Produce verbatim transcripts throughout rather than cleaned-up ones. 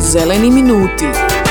Zeleni minuti.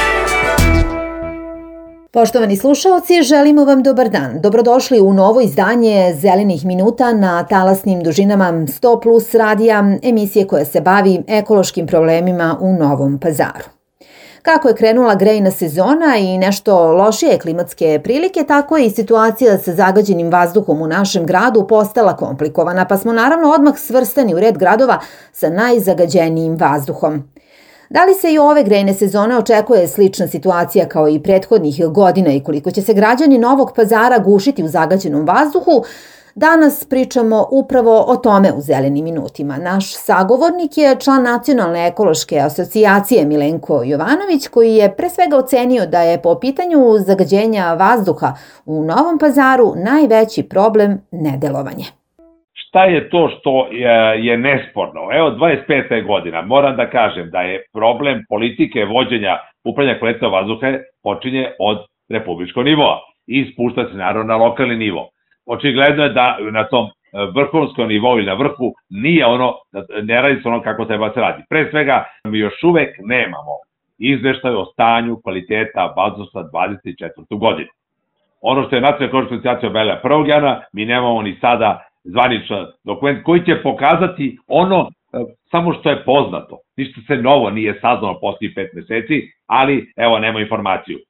Poštovani slušaoci, želimo vam dobar dan. Dobrodošli u novo izdanje Zelenih minuta na talasnim dužinama sto plus radija, emisije koja se bavi ekološkim problemima u Novom Pazaru. Kako je krenula grejna sezona i nešto lošije klimatske prilike, tako je i situacija sa zagađenim vazduhom u našem gradu postala komplikovana, pa smo naravno odmah svrstani u red gradova sa najzagađenijim vazduhom. Da li se i ove grejne sezone očekuje slična situacija kao i prethodnih godina i koliko će se građani Novog Pazara gušiti u zagađenom vazduhu, danas pričamo upravo o tome u Zelenim minutima. Naš sagovornik je član Nacionalne ekološke asocijacije Milenko Jovanović, koji je pre svega ocenio da je po pitanju zagađenja vazduha u Novom Pazaru najveći problem nedelovanje. Šta je to što je, je nesporno? Evo, dvadeset peta godina, moram da kažem da je problem politike vođenja upravljanja kvalitetom vazduha počinje od republičkog nivoa i spušta se naravno na lokalni nivo. Očigledno je da na tom vrhunskom nivou ili na vrhu nije ono, ne radi se ono kako treba se radi. Pre svega, mi još uvek nemamo izveštaj o stanju kvaliteta vazduha dvadeset četvrtu godinu. Ono što je Nacionalna ekološka asocijacija objavila prvog januara, mi nemamo ni sada zvaničan dokument koji će pokazati ono samo što je poznato. Ništa se novo nije saznalo poslije pet meseci, ali evo, nema informaciju.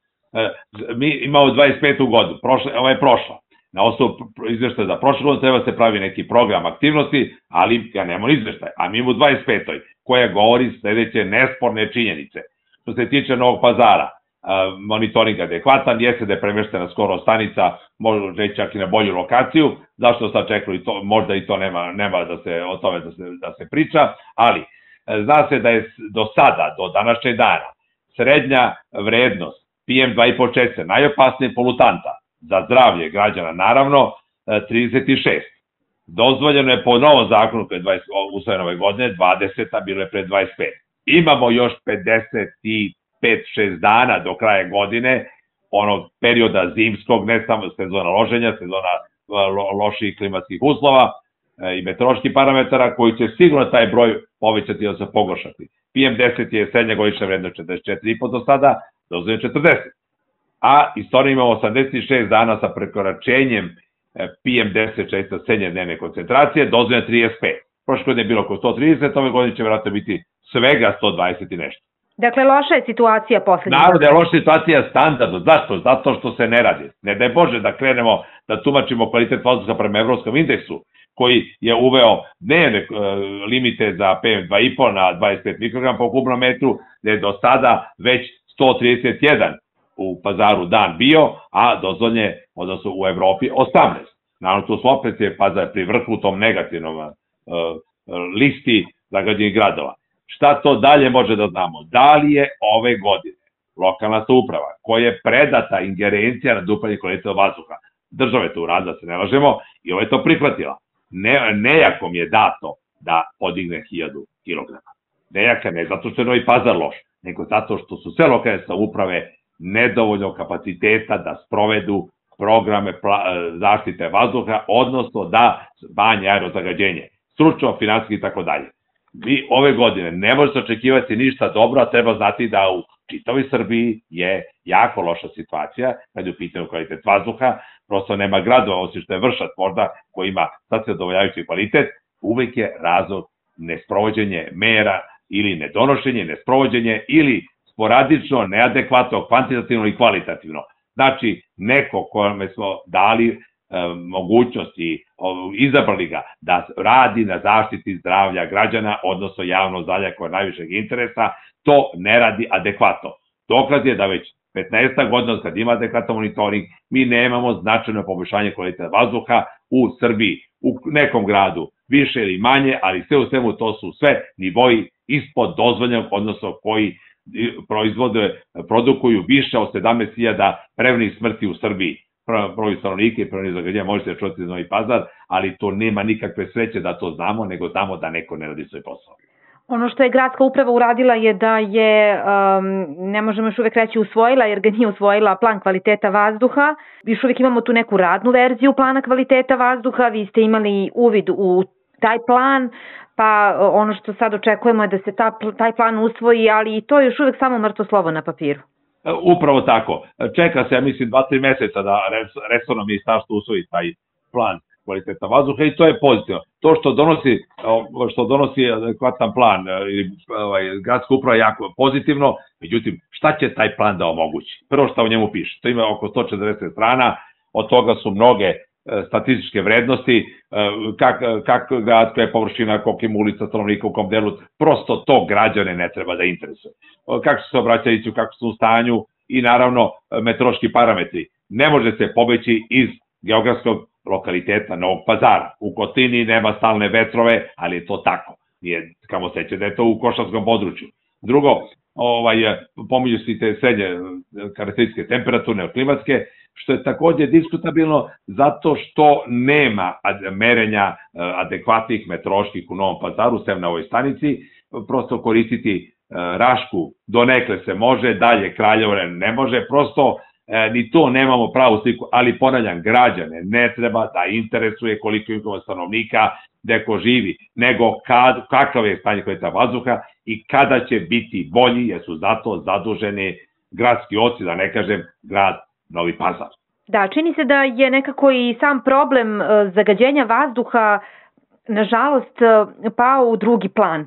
Mi imamo dvadeset petu godinu, prošla, ovo je prošla. Na osnovu izveštaja za prošle godine treba se pravi neki program aktivnosti, ali ja nemamo izveštaj. A mi imamo dvadeset petoj koja govori sledeće nesporne činjenice. Što se tiče Novog Pazara, monitoring adekvatan, jeste da je premeštena skoro stanica, možda reći čak i na bolju lokaciju, zašto sad čekali to, možda i to nema, nema da se, o tome da se, da se priča, ali zna se da je do sada, do današnjeg dana, srednja vrednost P M dva i po čestice, najopasnije polutanta za zdravlje građana, naravno, trideset šest. Dozvoljeno je po novom zakonu, pre dvadeset, usvojene ove godine, dvadeset, a bilo je pre dvadeset pet. Imamo još pedeset pet šest dana do kraja godine, onog perioda zimskog, ne samo sezona loženja, sezona lo, loših klimatskih uslova e, i meteoroloških parametara, koji će sigurno taj broj povećati da se pogoršati. P M deset je srednja godišnja vrednost četrdeset četiri i po do sada, dozvoljeno četrdeset. A istorija ima osamdeset šest dana sa prekoračenjem P M deset čestica srednje dnevne koncentracije, dozvoljeno trideset pet. Prošle godine je bilo oko sto trideset, ove godine će vjerojatno biti svega sto dvadeset i nešto. Dakle, loša je situacija poslednjih. Naravno da je loša situacija standardno. Zašto? Zato što se ne radi. Ne daj Bože da krenemo da tumačimo kvalitet vazduha prema evropskom indeksu, koji je uveo dnevne limite za P M dva i po na dvadeset pet mikrograma po kubnom metru, da je do sada već sto trideset jedan u Pazaru dan bio, a dozvoljeno je, odnosno u Evropi, osamnaest. Naravno, tu smo opet je Pazar pri vrhu u tom negativnom uh, listi zagađenih gradova. Šta to dalje može da znamo? Da li je ove godine lokalna samouprava koja je predata ingerencija na upravljanje kvalitetom vazduha, država je to uradila, se ne lažemo, i ovo je to prihvatila. Ne, nejakom je dato da podigne hiljadu kilograma. Nejaka ne zato što je Novi Pazar loš, nego zato što su sve lokalne samouprave nedovoljno kapaciteta da sprovedu programe zaštite vazduha, odnosno da banje aerozagađenje, stručno, finansijski i tako dalje. Mi ove godine ne možete očekivati ništa dobro, a treba znati da u čitavoj Srbiji je jako loša situacija kad je u pitanju kvalitet vazduha, prosto nema gradova, osim što je Vršac možda koji ima sasvim zadovoljavajući kvalitet, uvek je razlog nesprovođenje mera ili nedonošenje, nesprovođenje ili sporadično, neadekvatno, kvantitativno i kvalitativno. Znači, neko kome smo dali e, mogućnost i izabrali ga da radi na zaštiti zdravlja građana, odnosno javnog zdravlja koje je najvišeg interesa, to ne radi adekvatno. Dokaz je da već petnaest godina kad ima adekvatan monitoring, mi nemamo značajno poboljšanje kvaliteta vazduha u Srbiji, u nekom gradu, više ili manje, ali sve u svemu to su sve nivoji ispod dozvoljenog, odnosno koji proizvode, produkuju više od sedamnaest hiljada prevenih smrti u Srbiji. Broj stanovnika i prevenih zagađenja može se čuti za Novi Pazar, ali to nema nikakve sreće da to znamo, nego znamo da neko ne radi svoj posao. Ono što je gradska uprava uradila je da je, um, ne možemo još uvek reći usvojila, jer ga nije usvojila plan kvaliteta vazduha. Još uvek imamo tu neku radnu verziju plana kvaliteta vazduha. Vi ste imali uvid u taj plan, pa ono što sad očekujemo je da se ta, taj plan usvoji, ali i to je još uvek samo mrtvo slovo na papiru. Upravo tako. Čeka se, ja mislim, dva tri meseca da resorno ministarstvo usvoji taj plan kvaliteta vazduha i to je pozitivno. To što donosi, što donosi adekvatan plan ili ovaj, gradska uprava je jako pozitivno, međutim, šta će taj plan da omogući? Prvo što u njemu piše, to ima oko sto četrdeset strana, od toga su mnoge statističke vrednosti, kak, kak grad, koja je površina, koliko ima ulica, stanovnika u kom delu, prosto to građane ne treba da interesuje. Kako su se obraćajući, kako su u stanju i naravno meteorološki parametri. Ne može se pobeći iz geografskog lokaliteta Novog Pazara. U Kotini nema stalne vetrove, ali je to tako. Nije, kamo seće da je to u Košarskom području. Drugo, ovaj, pominju se te srednje karakteristike temperaturne, klimatske, što je takođe diskutabilno zato što nema merenja adekvatnih meteoroloških u Novom Pazaru, sem na ovoj stanici, prosto koristiti Rašku donekle se može, dalje Kraljevo ne može, prosto ni to nemamo pravu sliku, ali ponavljam, građane ne treba da interesuje koliko ima stanovnika, gde živi, nego kad, kakav je stanje kvaliteta vazduha i kada će biti bolji, jer su zato zaduženi gradski oci, da ne kažem grad Novi Pazar. Da, čini se da je nekako i sam problem zagađenja vazduha, nažalost, pao u drugi plan.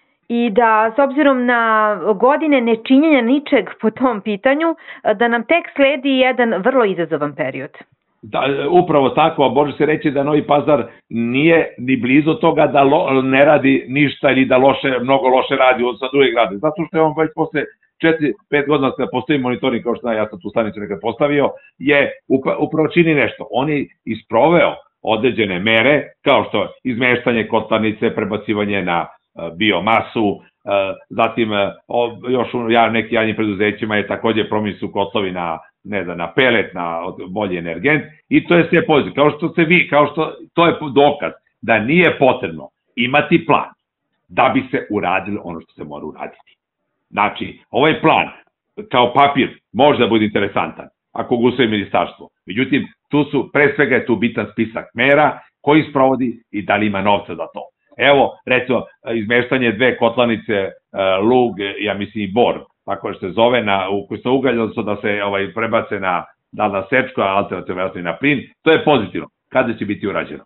I da, s obzirom na godine nečinjenja ničeg po tom pitanju, da nam tek sledi jedan vrlo izazovan period. Da, upravo tako, a može se reći da Novi Pazar nije ni blizu toga da lo, ne radi ništa ili da loše, mnogo loše radi od sa drugih grada. Zato što je on već posle četiri pet godina kada postoji monitoring, kao što ja sam tu stanicu nekad postavio, je upravo čini nešto. On je isproveo određene mere, kao što izmeštanje kotlarnice, prebacivanje na biomasu, zatim još u nekim javnim preduzećima je takođe promijenili su kotlovi na, ne znam, na pelet, na bolji energent i to je sve pozitivno. Kao što se vi, kao što, to je dokaz da nije potrebno imati plan da bi se uradilo ono što se mora uraditi. Znači, ovaj plan kao papir može da bude interesantan ako ga usvoji ministarstvo. Međutim, tu su, pre svega je tu bitan spisak mera koji sprovodi i da li ima novca za to. Evo, recimo, izmeštanje dve kotlanice, Lug, ja mislim i Bor, tako što se zove, na, u koji se ugalj, odnosno da se ovaj, prebace na, da na sečko, a alternativno na plin, to je pozitivno. Kada će biti urađeno?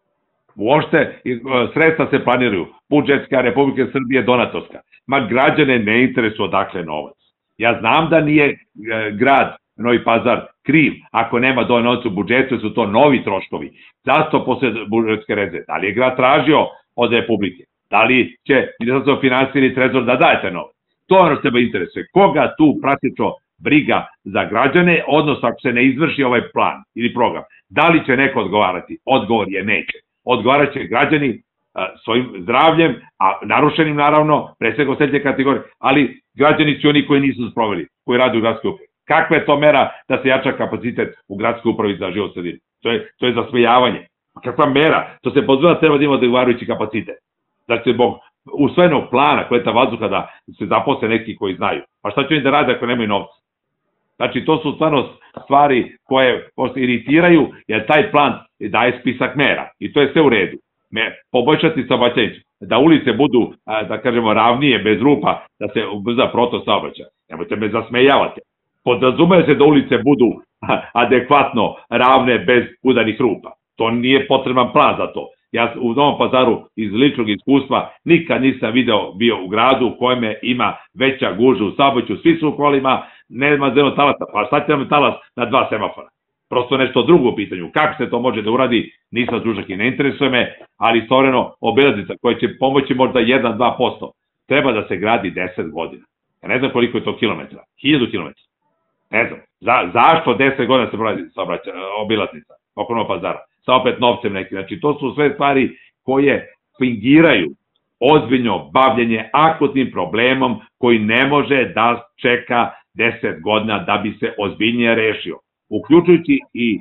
Uopšte, sredstva se planiraju, budžetska, Republike Srbije, donatorska. Ma građane ne interesuje odakle novac. Ja znam da nije grad Novi Pazar kriv ako nema dovoljno novca u budžetu, su to novi troškovi. Zato posle budžetske rezerve. Da li je grad tražio od Republike? Da li će Ministarstvo finansija ili Trezor da daje taj novac? To je ono što tebe interesuje. Koga tu praktično briga za građane, odnosno ako se ne izvrši ovaj plan ili program, da li će neko odgovarati? Odgovor je neće. Odgovarat će građani a, svojim zdravljem, a narušenim naravno, pre svega osetljive kategorije, ali građani su oni koji nisu sproveli, koji rade u gradskoj upravi. Kakva je to mera da se jača kapacitet u gradskoj upravi za život sredine? To je, to je zasmejavanje. Kakva mera? To se pozvala treba da ima odgovarajući kapacitet. Da će zbog usvojenog plana kvaliteta vazduha da se zaposle neki koji znaju. Pa šta će oni da rade ako nemaju novca? Znači, to su stvarno stvari koje iritiraju, jer taj plan daje spisak mera i to je sve u redu. Poboljšati saobraćajnicu, da ulice budu, da kažemo, ravnije, bez rupa, da se ubrza protok saobraćaja. Nemojte me zasmejavati. Podrazumeva se da ulice budu adekvatno ravne, bez udarnih rupa. To nije potreban plan za to. Ja u Novom Pazaru iz ličnog iskustva nikad nisam video bio u gradu u kojem ima veća gužva u saobraćaju, svi su u kolima, nema zelenog talasa, pa šta će nam talas na dva semafora? Prosto nešto drugo u pitanju. Kako se to može da uradi, nisam stručnjak i ne interesuje me, ali istovremeno obilaznica koja će pomoći možda jedan do dva posto treba da se gradi deset godina. Ja ne znam koliko je to kilometra, hiljadu kilometra. Ne znam, za, zašto deset godina se pravi obilaznica oko Novog Pazara? Sa opet novcem neki. Znači, to su sve stvari koje fingiraju ozbiljno bavljenje akutnim problemom koji ne može da čeka deset godina da bi se ozbiljnije rešio. Uključujući i e,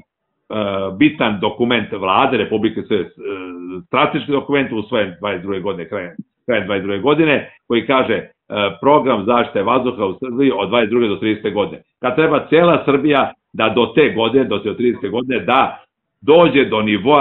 bitan dokument vlade Republike Srbije, strateški dokument usvojen dvadeset druge godine, krajem dvadeset druge godine, koji kaže e, program zaštite vazduha u Srbiji od dvadeset druge do tridesete godine. Kad treba cela Srbija da do te godine, do te tridesete godine, da dođe do nivoa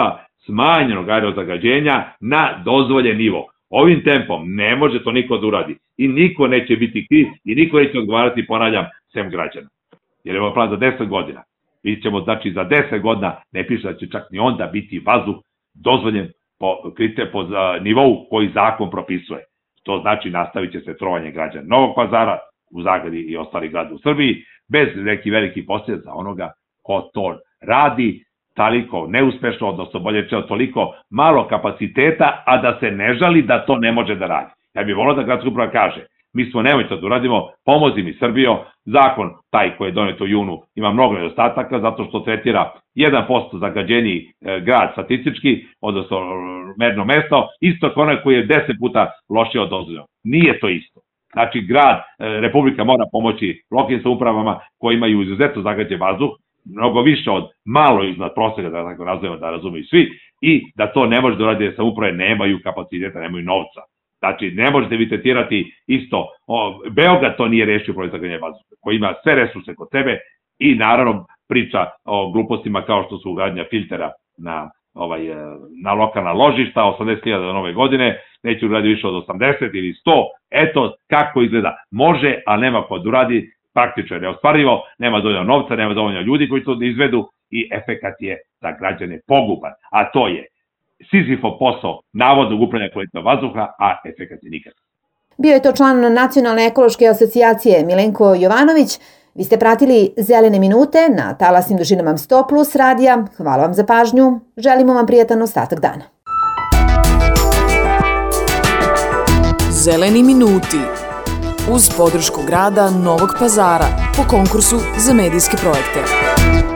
smanjenog aerozagađenja na dozvoljen nivo. Ovim tempom ne može to niko da uradi i niko neće biti kriv i niko neće odgovarati, ponavljam, sem građana. Jer je ovo plan za deset godina. Mi ćemo, znači, za deset godina, ne piše da će čak ni onda biti vazduh dozvoljen po, po nivou koji zakon propisuje. To znači nastavit će se trovanje građana Novog Pazara, u Zagradi i ostali grada u Srbiji, bez neki veliki posljedica za onoga ko to radi, toliko neuspešno, odnosno bolje rečeno toliko malo kapaciteta, a da se ne žali da to ne može da radi. Ja bih volio da gradska uprava kaže, mi smo nemoj to da uradimo, pomozi mi Srbijo, zakon taj koji je donet u junu ima mnogo nedostataka zato što tretira jedan posto zagađeniji grad statistički, odnosno merno mesto, isto kao onaj koji je deset puta lošije od dozvoljeno. Nije to isto. Znači, grad, Republika mora pomoći lokalnim samoupravama koji imaju izuzetno zagađen vazduh, mnogo više od malo iznad proseka, da tako nazovemo, da razumiju svi, i da to ne može da uradi jer samouprave nemaju kapaciteta, nemaju novca. Znači, ne možete vi tretirati isto, o, Beograd to nije rešio problem zagađenja vazduha, koji ima sve resurse kod sebe i naravno priča o glupostima kao što su ugradnja filtera na, ovaj, na lokalna ložišta, osamdeset hiljada do nove godine, neće uradi više od osamdeset ili sto, eto kako izgleda. Može, ali nema ko da uradi, praktično je neostvarivo, nema dovoljno novca, nema dovoljno ljudi koji to da izvedu i efekat je za građane poguban, a to je Sizifov posao navodnog upravljanja kvalitetom vazduha, a efekat je nikad. Bio je to član Nacionalne ekološke asocijacije Milenko Jovanović. Vi ste pratili Zelene minute na talasnim dužinama sto plus radija. Hvala vam za pažnju. Želimo vam prijatan ostatak dana. Zeleni minuti uz podršku grada Novog Pazara po konkursu za medijske projekte.